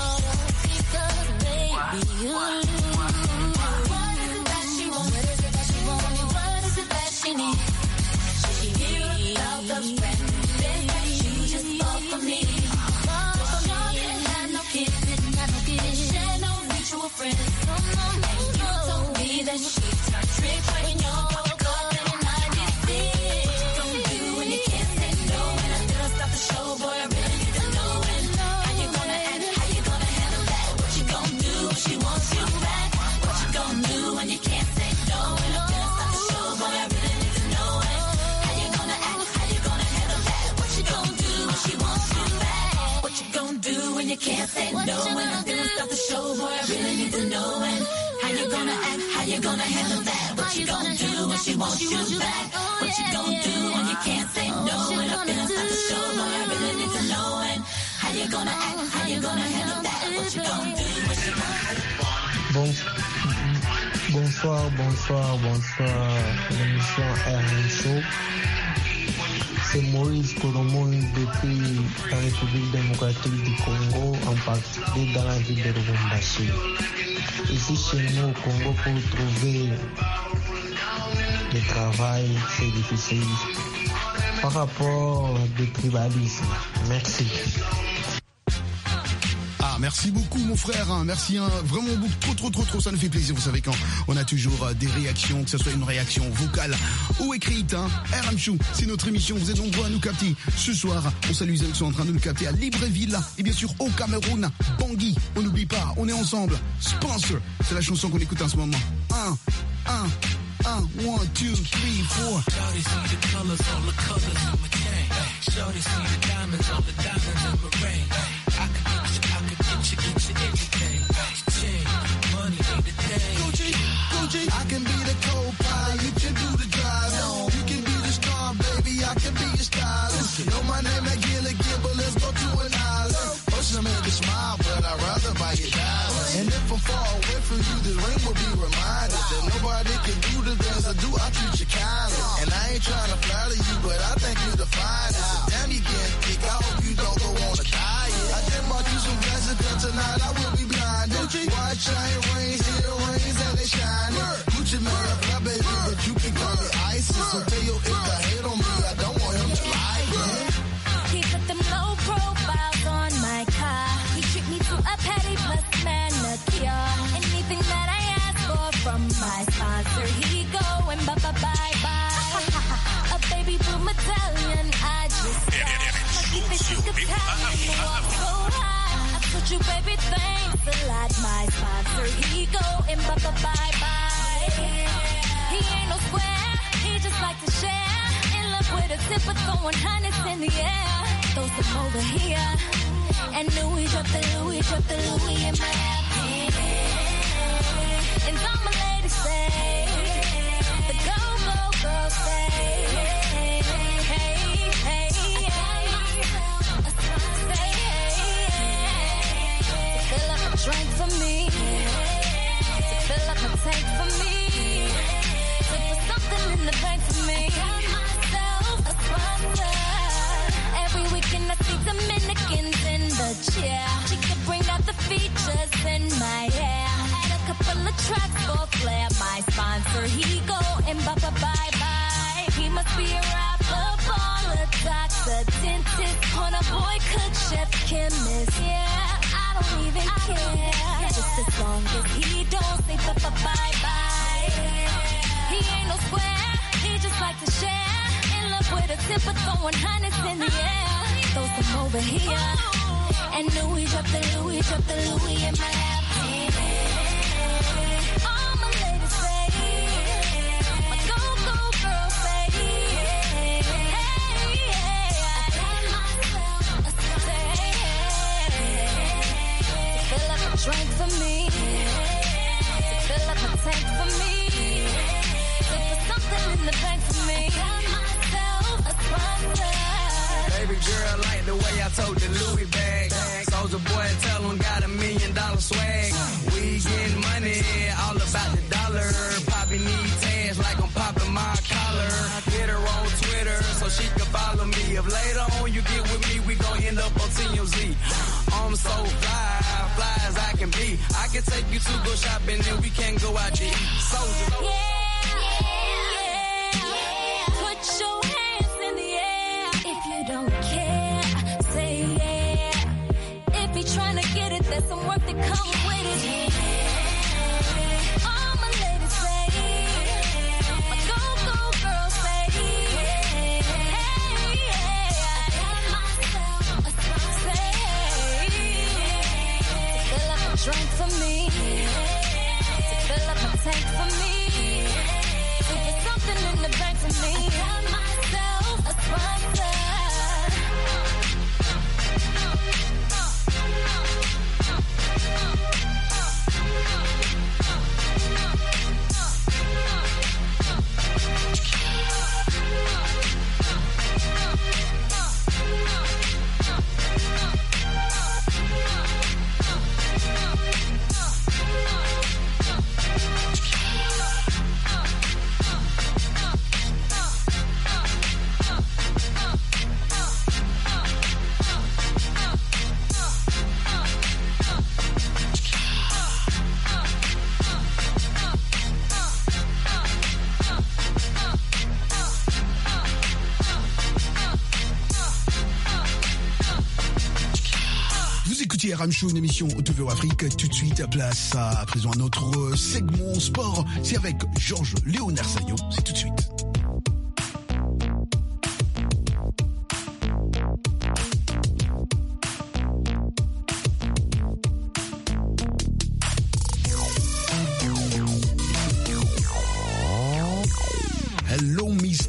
Because baby, you lose. What is it that she wants? What is it that she wants? What is it that she needs? She hear about the brand new biz that you just bought for me. Cause y'all didn't have no kids, didn't have no kids, didn't share no mutual friends. And you told me that she turned tricks when y'all broke up in ninety-six. What you gonna do when you can't say no? When I feel I stop the show, boy, I really need to know. And how you gonna act, how you gonna handle that? What you gonna do when she wants you back? What you gonna do when you can't say no? When I feel I stop the show, boy, I really need to know. And how you gonna act, how you gonna handle that? What you gonna do when she wants you back? What you gonna do when you can't say no? When I feel I stop the show, boy, I really need to know. And how you gonna act, how you gonna handle that? What you gonna do when she wants you back? What you gonna do when you can't say no? When I feel I stop the show, boy, I really need to know. And how you gonna act, how you gonna handle that? What you gonna do when she wants
Bon, bonsoir, bonsoir, bonsoir, l'émission R M Show. C'est Maurice Colombo depuis la République démocratique du Congo, en particulier dans la ville de Lubumbashi. Ici chez nous au Congo, pour trouver le travail, c'est difficile. Par rapport au tribalisme. Merci.
Ah, merci beaucoup mon frère, hein. Merci hein. Vraiment beaucoup, trop trop trop trop, ça nous fait plaisir. Vous savez quand on a toujours euh, des réactions, que ce soit une réaction vocale ou écrite, hein. R M Show, c'est notre émission, vous êtes nombreux à nous capter. Ce soir, on salue ceux qui sont en train de nous capter à Libreville et bien sûr au Cameroun, Bangui, on n'oublie pas, on est ensemble. Sponsor, c'est la chanson qu'on écoute en ce moment. Un, un, Uh, one, two, three, four.
Shawty see the colors, all the colors in my chain. Shawty see the diamonds, all the diamonds in my ring. I could get you, I could get you, get you anything. Chain, money ain't the thing.
Gucci, Gucci, I can be the co-pilot, you can do the drive. You can be the star, baby, I can be your stylist. You know my name, like Gilly Gibble, let's go to an island. Most of them make you smile, but I'd rather buy your diamonds. And if I'm far away from you, this ring will be reminded that nobody can do the things I do, I treat you kindly. And I ain't trying to flatter you, but I think you're the finest. So damn, you getting thick, I hope you don't go on a diet. I just bought you some glasses, cause tonight I will be blinded. Watch shine rings, earrings, and they shining. Gucci man, I fly, baby, but you can call me ISIS. So tell your if I hate on me, I don't want him to like it.
He put them low profiles on my car. He treat me to a petty plus manicure. Anything that I ask for from my sponsor, he go and bye bye bye bye. A baby boom Italian, I just got. My keep it Italian, walk so high. I put you, baby, thanks a lot. My sponsor, he go and bye bye bye bye. He ain't no square, he just like to share. In love with a zipper, throwing hundreds in the air. Throw some over here. And Louis, drop the Louis, drop the Louis in my hand. And all my ladies say, the go, go, girl say, hey, hey, hey, say, fill up a drink for me, to fill up a tank for me, to put something in the bank for me. Got myself a sponsor. Every weekend I see Dominicans in the chair. She could bring out the features in my hair. Add a couple of tracks for flair. My sponsor, he go and bye bye bye bye. He must be a rapper, baller, doctor, dentist, corner boy, cook, chef, chemist. Yeah, I don't even care. Just as long as he don't say bye bye bye bye. He ain't no square, he just like to share. In love with a tipper, throwing hundreds in the air. Throw some over here. And Louis, drop the Louis, drop the Louis in my lap. All my ladies say, my go-go girls say, hey, I got myself a say, fill up a drink for me, to fill up a tank for me, to put something in the bank for me. Got myself a sponsor.
Baby girl like the way I told the Louis bag. Soldier boy, tell him got a million dollar swag. We getting money, all about the dollar. Poppy need tags like I'm popping my collar. Get her on Twitter so she can follow me. If later on you get with me, we gon' end up on T M Z. I'm so fly, fly as I can be. I can take you to go shopping and we can go out to eat. Soldier.
Yeah, yeah, yeah. Put your hands in the air. If you don't care, say yeah. If you're trying to get it, there's some work that comes with it. Yeah. All my ladies say, my go-go girls say, hey, I got myself a say, fill up a drink for me, to fill up a tank for me, to put something in the bank for me. I got myself a sponsor.
R M Show, une émission T V O Afrique. Tout de suite, place à présent à notre segment sport. C'est avec Georges Léonard Sagnon. C'est tout de suite.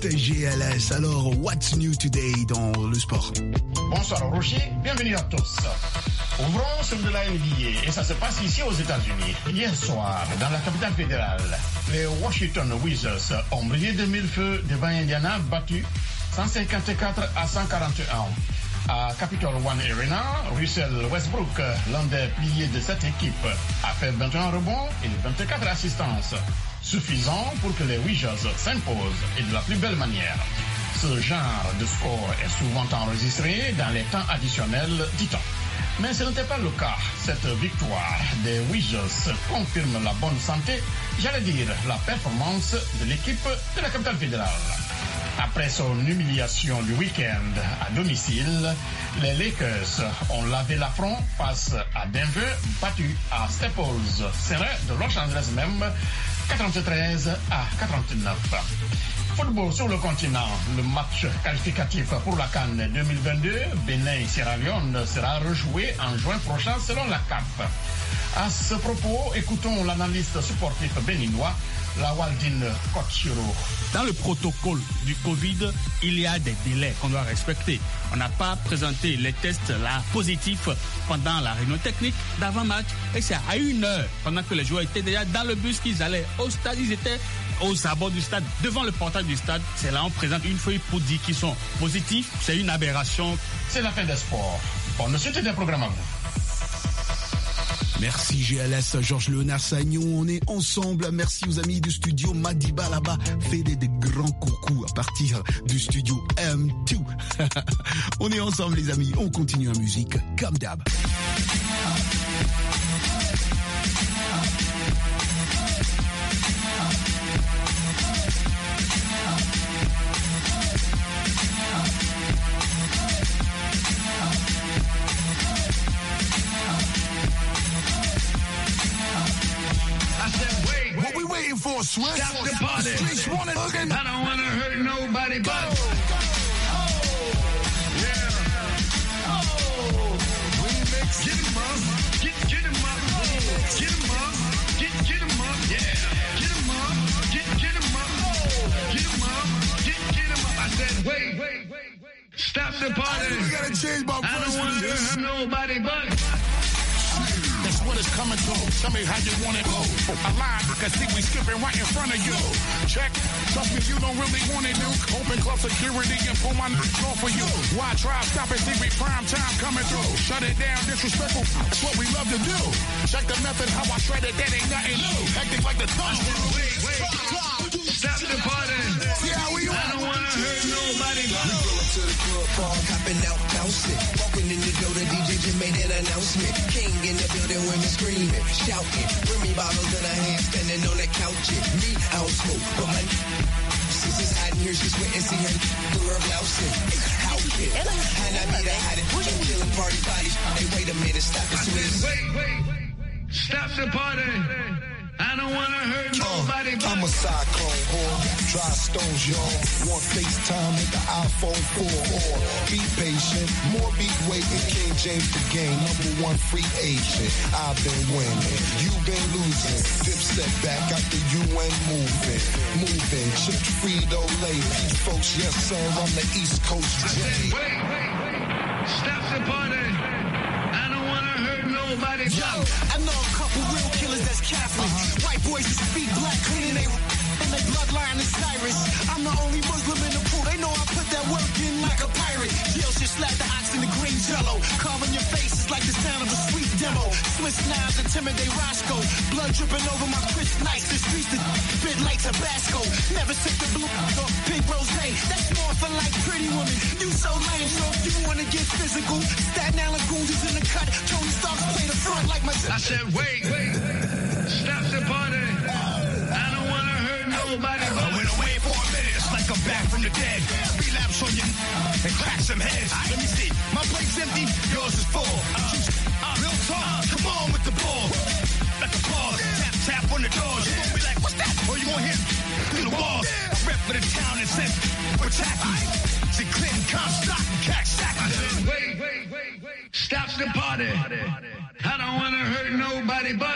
Mister G L S. Alors, what's new today dans le sport?
Bonsoir Rocher, bienvenue à tous. Ouvrons sur de la N B A et ça se passe ici aux États-Unis. Hier soir, dans la capitale fédérale, les Washington Wizards ont brillé de mille feux devant Indiana, battu cent cinquante-quatre à cent quarante et un. À Capitol One Arena, Russell Westbrook, l'un des piliers de cette équipe, a fait vingt et un rebonds et vingt-quatre assistances, suffisant pour que les Wizards s'imposent et de la plus belle manière. Ce genre de score est souvent enregistré dans les temps additionnels du temps. Mais ce n'était pas le cas. Cette victoire des Wizards confirme la bonne santé, j'allais dire la performance de l'équipe de la capitale fédérale. Après son humiliation du week-end à domicile, les Lakers ont lavé l'affront face à Denver, battu à Staples Center de Los Angeles même, quatre-vingt-treize à quarante-neuf. Football sur le continent, le match qualificatif pour la CAN deux mille vingt-deux, Bénin-Sierra Leone sera rejoué en juin prochain selon la C A F. À ce propos, écoutons l'analyste sportif béninois, Lawaldine Kotchiro.
Dans le protocole du Covid, il y a des délais qu'on doit respecter. On n'a pas présenté les tests là positifs pendant la réunion technique d'avant-match et c'est à une heure, pendant que les joueurs étaient déjà dans le bus qu'ils allaient au stade, ils étaient aux abords du stade, devant le portail du stade. C'est là on présente une feuille pour dire qu'ils sont positifs. C'est une aberration.
C'est la fin des sports. Bonne suite des programmes à vous.
Merci G L S, Georges Léonard Sagnon, on est ensemble. Merci aux amis du studio Madiba là-bas. Faites des, des grands coucous à partir du studio M deux. On est ensemble les amis, on continue en musique comme d'hab.
For a switch.
Stop the party.
Streets wanna
I don't wanna hurt nobody but.
Oh, yeah. Oh, remix.
Get him up. Get, get him up. Get him up. Get, get him up. Yeah. Get him up. Get, get him up. Get him up. Get, get him up. I said, wait, wait, wait, wait. Stop the party.
We gotta change my
I don't wanna hurt nobody but.
That's what it's coming to. Tell me how you want it. I lied because see we skipping right in front of you. Check. Trust me, you don't really want it, dude. Open club security and pull my off for you. Why try stop it? See we prime time coming through. Shut it down, disrespectful. That's what we love to do. Check the method how I shred it. That ain't nothing new. Hectic like the thunder.
Wait, wait. Stop the party.
See how we
I don't wanna hurt nobody.
We pull up to the club, bar, hopping out, bouncing. Walking in the door, the D J just made an announcement. King in the building, women screaming, shouting. Remy bottles in her hand, standing on the couch. Me out smoke, but my sister's hiding here. She's waiting, see her through her blouse. Out here, and I be the hottest. Killing party bodies. Hey, wait a minute, stop it, sweet.
Wait, wait, wait. Stop the party. I don't wanna hurt nobody but.
I'm a cyclone whore, dry stones, y'all. Want FaceTime with the iPhone four or be patient, more be waiting. King James the game, number one free agent. I've been winning, you've been losing. Dipset back out the U N moving, moving. Chip Frito-Lay, these folks, yes sir, on the East Coast.
I said, wait, wait, wait. Stop the party. I don't wanna hurt nobody but.
Yo, I know a couple real killers that's Catholic. Uh-huh. White boys that speak black, cleaning they and their bloodline is Cyrus. I'm the only Muslim in the pool. They know I put that work in like a pirate. Jill should slap the ox in the green jello. Carving your face is like the sound of a sweet demo. Swiss knives intimidate Roscoe. Blood dripping over my crisp nights. The streets that bit like Tabasco. Never took the blue or pink rose. That's more for like pretty women. You so lame, so if you wanna get physical, Staten Island goons is in the cut. Tony Starks play the front like my.
I said, wait, wait. Stop the party. I don't wanna hurt nobody.
I went away for a minute. It's like I'm back from the dead. Relapse on you and crack some heads. Let me see. My plate's empty. Yours is full. Uh, real talk. Come on with the ball. Like a pause. Tap, tap on the doors. You gonna be like, what's that? Or you gonna hear through the walls. I rep for the town and said, we're tacky. See Clinton, Comstock, and Cack Sack.
I said, wait, wait, wait, wait. Stop the party. I don't wanna hurt nobody but.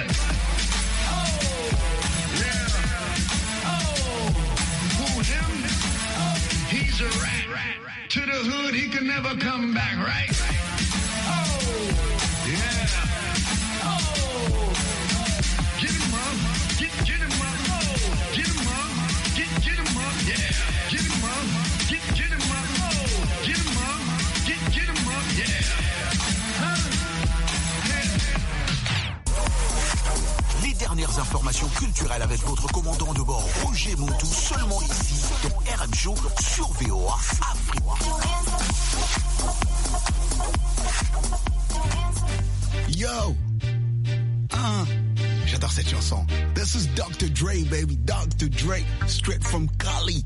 Oh, yeah. Oh, who, him?
rat to the hood, he can never come back, right? Oh, yeah. Oh, get him up, get, get him up, oh, get him up, get, get him up, yeah. Get him up, get, get him up, oh, get him up, get, get him up, yeah. Huh?
Les dernières informations culturelles avec votre commandant de bord Roger Montou, seulement ici dans R M Show sur V O A Afrique. Yo, ah, j'adore cette chanson. This is Doctor Dre, baby, Doctor Dre, straight from Cali.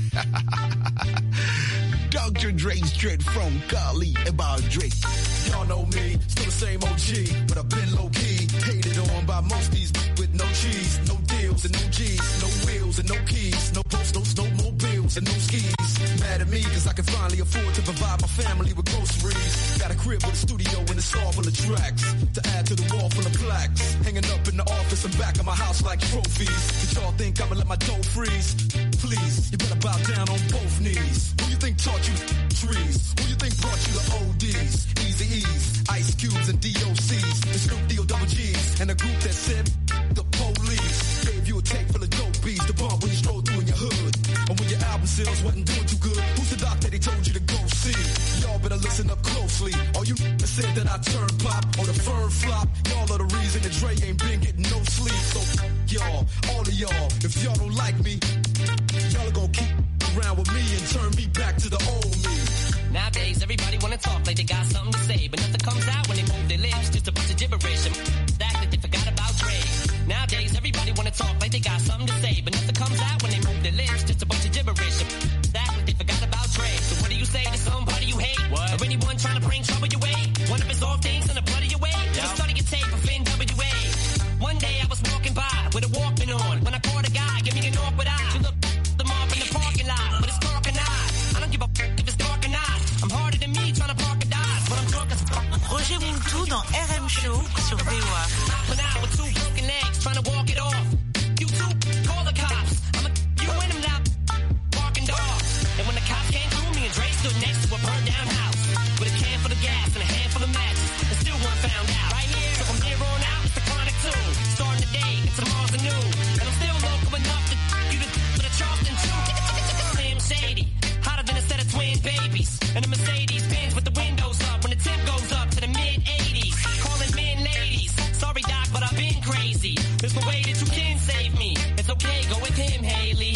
Doctor Dre, straight from Cali, about Dre.
Y'all know me, still the same O G, but I've been low-key, hated on by most these with no cheese, no deals and no G's, no wheels and no keys, no posts, no snowmobiles and no skis. Mad at me cause I can finally afford to provide my family with groceries. Got a crib with a studio and it's all full of tracks, to add to the wall full of plaques, hanging up in the office and back of my house like trophies. Did y'all think I'ma let my dough freeze? Please, you better bow down on both knees. Who you think taught you trees? Who you think brought you the O Ds? Easy E's, Ice Cubes and D O C's, the Snoop D O double G's, and a group that said the police. Gave you a tape full of dope beats to bump when you stroll through in your hood. And when your album sales wasn't doing too good, who's the doc that they told you to go see? Y'all better listen up closely. All you that said that I turn pop or the firm flop, y'all are the reason that Dre ain't been getting no sleep. So y'all, all of y'all, if y'all don't like me, y'all are gonna keep around with me and turn me back to the old me.
Nowadays, everybody wanna talk like they got something to say, but nothing comes out when they move their lips, just a bunch of gibberish. And that that they forgot about Dre. Nowadays, everybody wanna talk like they got something to say, but nothing comes out when they move their lips, just a bunch of gibberish. And that that they forgot about Dre. So what do you say to somebody you hate? What? Or anyone trying to bring trouble your way? One of his off things in the blood of your way? Yep. Just started your tape of N W A. One day I was walking by with a Walkman on, when I caught a guy, give me an awkward eye. You look them up in the parking lot, but it's dark and I. I don't give a f- if it's dark or not. I'm harder than me trying to park a dodge, but I'm drunk as fuck.
Roger Montou dans R M Show sur V O A.
When I with two broken legs trying to walk it off. You two, call the cops. I'm a you and them now barking dogs. And when the cops came through, me and Dre stood next to a burned down house with a can full of gas and a handful of matches, and still one found out. Right here, so from here on out, it's the Chronic two. Starting the day, and tomorrow's a new. And I'm still local enough to you to for the Charleston too. Slim Shady, hotter than a set of twin babies, and the Mercedes Benz with the windows up when the temp goes up to the mid eighties. Calling men ladies. Sorry, Doc, but I've been crazy. There's no way that you can save me. It's okay, go with him, Haley.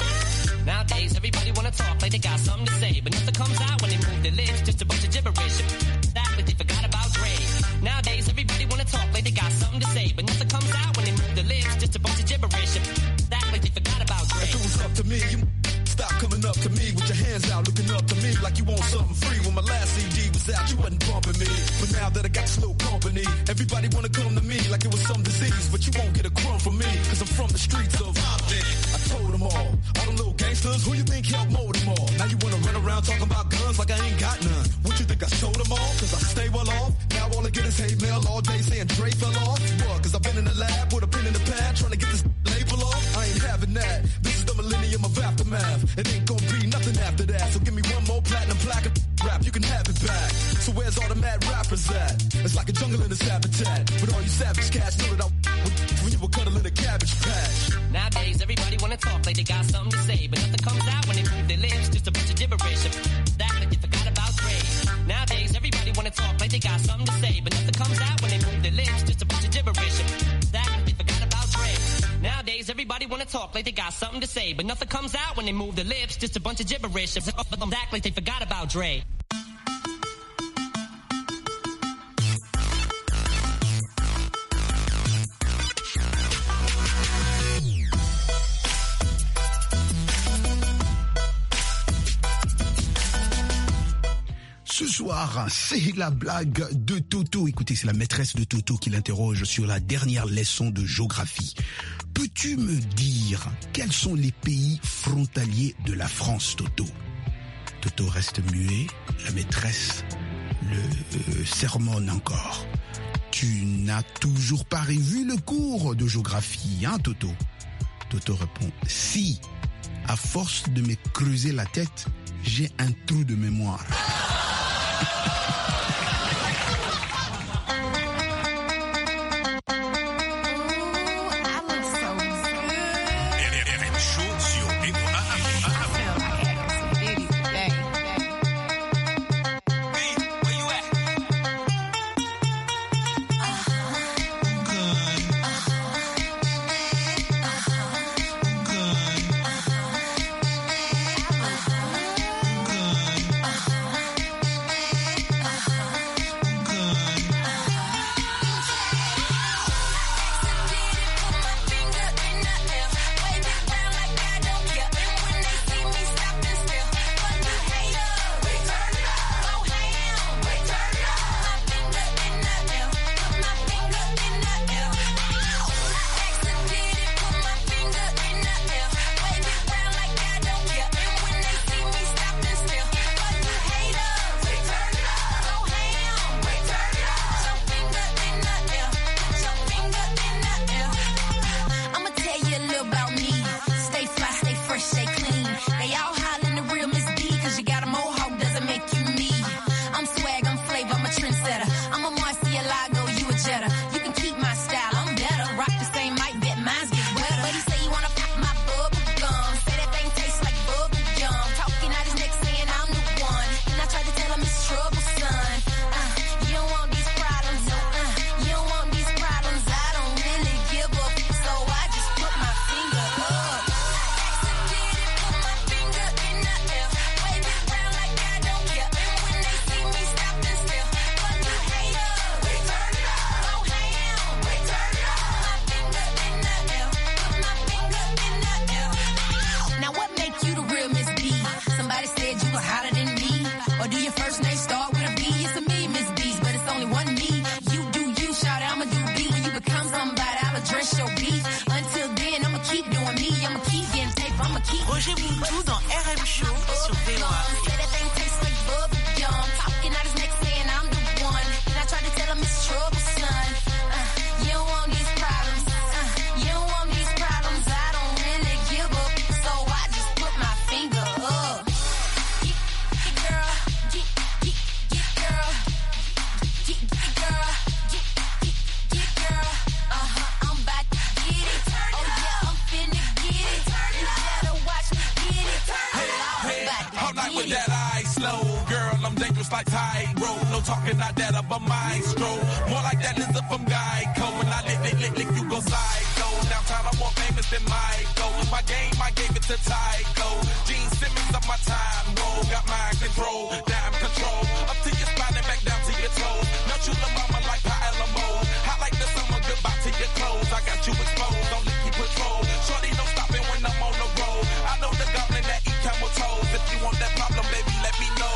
Nowadays, everybody wanna talk like they got something to say, but nothing comes out when they move their lips, just a bunch of gibberish. That like they forgot about Dre. Nowadays, everybody wanna talk like they got something to say, but nothing comes out when they move their lips, just a bunch of gibberish. That like they forgot about Dre.
If it was up to me, you stop coming up to me with your hands out, looking up to me like you want something free. When my last C D was out, you wasn't bumping me. But now that I got slow company, everybody wanna come to me like it was some disease. But you won't get a crumb from me, cause I'm from the streets of Compton. I told them all, all them little gangsters, who you think helped mold them all? Now you wanna run around talking about guns like I ain't got none. What you think I sold them all? Cause I stay well off. Now all I get is hate mail all day saying Dre fell off. What? Cause I've been in the lab with a pen in the pad trying to get this label off. I ain't having that. This is the millennium of aftermath. It ain't gonna be nothing after that. So give me one more platinum plaque of rap, you can have it back. So where's all the mad rappers at? It's like a jungle in its habitat. But all you savage cats know that I would when you were cuddling a cabbage patch.
Nowadays, everybody wanna talk like they got something to say, but nothing comes out when they move their lips, just a bunch of gibberish. That like they forgot about Dre. Nowadays, everybody wanna talk like they got something to say, but nothing comes out when they move their lips, just a bunch of gibberish. That like they forgot about Dre. Nowadays, everybody wanna talk like they got something to say, but nothing comes out when they move their lips, just a bunch of gibberish. Act like they forgot about Dre.
Ce soir, c'est la blague de Toto. Écoutez, c'est la maîtresse de Toto qui l'interroge sur la dernière leçon de géographie. Peux-tu me dire quels sont les pays frontaliers de la France, Toto? Toto reste muet, la maîtresse le euh, sermonne encore. Tu n'as toujours pas revu le cours de géographie, hein, Toto? Toto répond, si, à force de me creuser la tête, j'ai un trou de mémoire.
Roger Mountou dans R M Show sur V O A.
Like tightrope, no talking like that of a maestro. More like that lizard from Geico. When I lick, lick, lick, lick, you go psycho. Downtown, I'm more famous than Michael. My game, I gave it to Tycho. Gene Simmons of my time, roll. Got mind control, damn control. Up to your spine and back down to your toes. Melt you the mama like Palermo. Hot like the summer, goodbye to your clothes. I got you exposed, don't let you patrol. Shorty, no stopping when I'm on the road. I know the goblin that eat camel toes. If you want that problem, baby, let me know.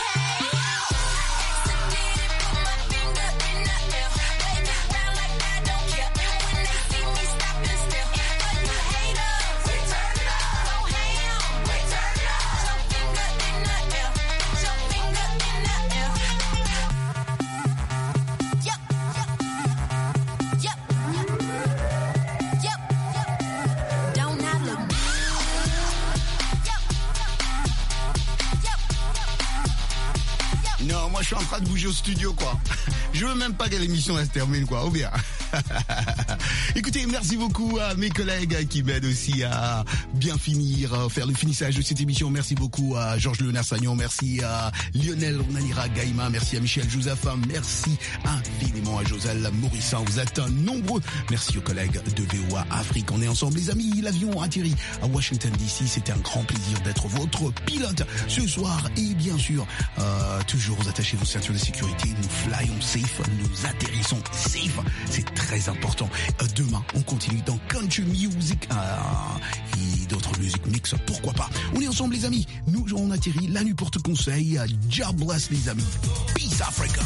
Je suis en train de bouger au studio, quoi. Je veux même pas que l'émission elle se termine, quoi. Ou bien. Écoutez, merci beaucoup à mes collègues qui m'aident aussi à bien finir, à faire le finissage de cette émission. Merci beaucoup à Georges Léonard Sagnon, merci à Lionel Nanira Gaïma, merci à Michel Jouzafin, merci infiniment à Joselle Morissin. Vous êtes nombreux. Merci aux collègues de V O A Afrique. On est ensemble, les amis. L'avion atterrit à Washington D C. C'était un grand plaisir d'être votre pilote ce soir. Et bien sûr, euh, toujours attachez vos ceintures de sécurité. Nous flyons safe, nous atterrissons safe. C'est très important. Euh, demain, on continue dans country music euh, et d'autres musiques mix. Pourquoi pas? On est ensemble, les amis. Nous, on atterrit. La nuit porte conseil. God bless, les amis. Peace Africa.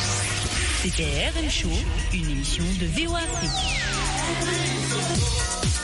C'était R M Show, une émission de V O A Afrique.